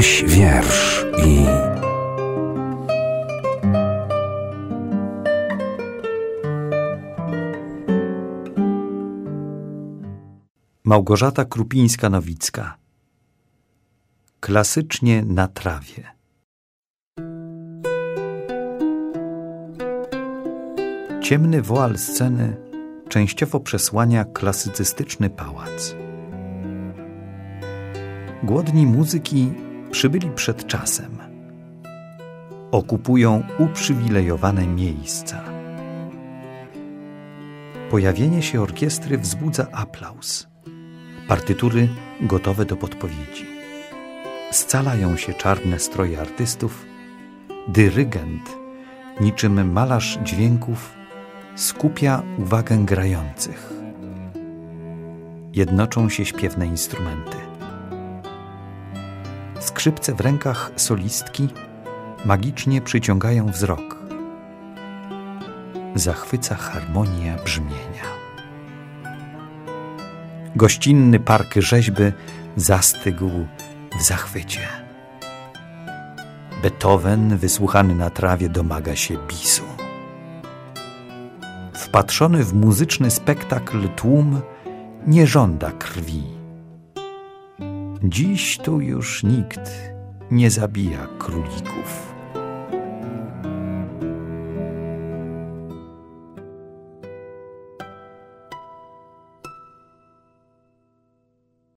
Weź wiersz i... Małgorzata Krupińska-Nowicka. Klasycznie na trawie. Ciemny woal sceny częściowo przesłania klasycystyczny pałac. Głodni muzyki przybyli przed czasem. Okupują uprzywilejowane miejsca. Pojawienie się orkiestry wzbudza aplauz. Partytury gotowe do podpowiedzi. Scalają się czarne stroje artystów. Dyrygent, niczym malarz dźwięków, skupia uwagę grających. Jednoczą się śpiewne instrumenty. Skrzypce w rękach solistki magicznie przyciągają wzrok. Zachwyca harmonia brzmienia. Gościnny park rzeźby zastygł w zachwycie. Beethoven, wysłuchany na trawie, domaga się bisu. Wpatrzony w muzyczny spektakl tłum nie żąda krwi. Dziś tu już nikt nie zabija królików.